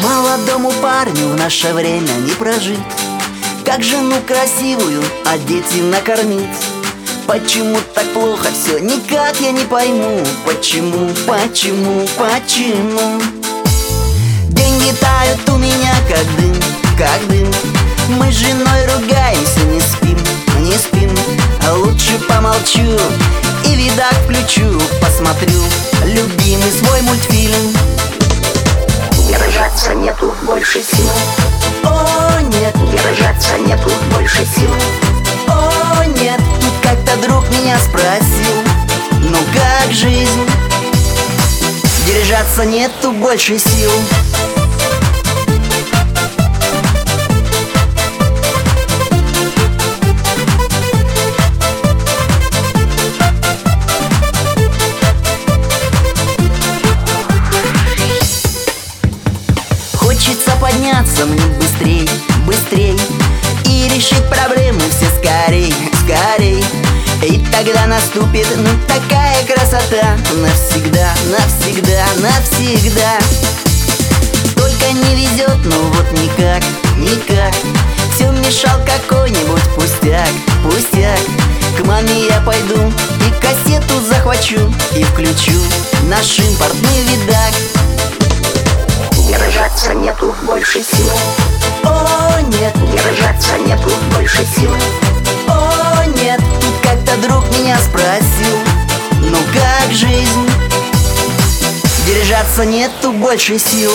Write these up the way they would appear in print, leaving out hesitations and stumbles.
Молодому парню в наше время не прожить. Как жену красивую одеть и накормить? Почему так плохо все, никак я не пойму. Почему? Деньги тают у меня как дым. Мы с женой ругаемся, не спим. А лучше помолчу и видак включу. Посмотрю любимый свой мультфильм. Держаться нету больше сил. О, нет, Держаться нету больше сил. о, нет. Тут как-то друг меня спросил: ну как жизнь? Держаться нету больше сил. Хочется подняться мне быстрей и решить проблемы все скорей. И тогда наступит, такая красота. Навсегда. Только не везет, вот никак. Все мешал какой-нибудь пустяк. К маме я пойду и кассету захвачу и включу наш импортный видак. Держаться нету больше сил. О, нет, Держаться нету больше сил. о, нет. Тут как-то друг меня спросил: ну как жизнь? Держаться нету больше сил.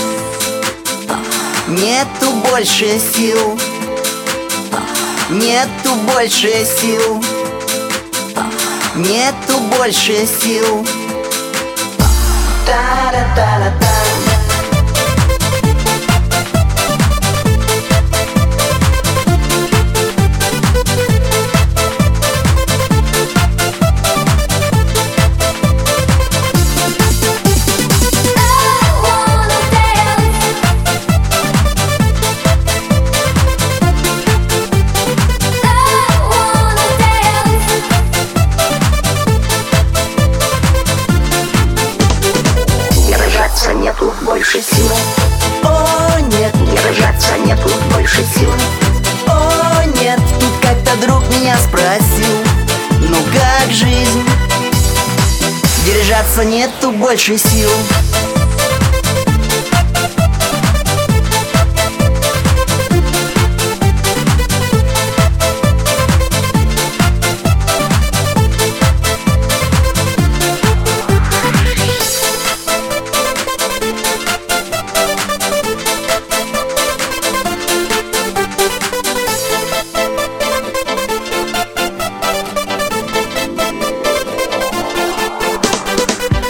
Нету больше сил. Нету больше сил. Нету больше сил. Та-да-та-да-та. Держаться нету больше сил. О, нет, Держаться нету больше сил. о, нет. Тут как-то друг меня спросил: ну как жизнь? Держаться нету больше сил.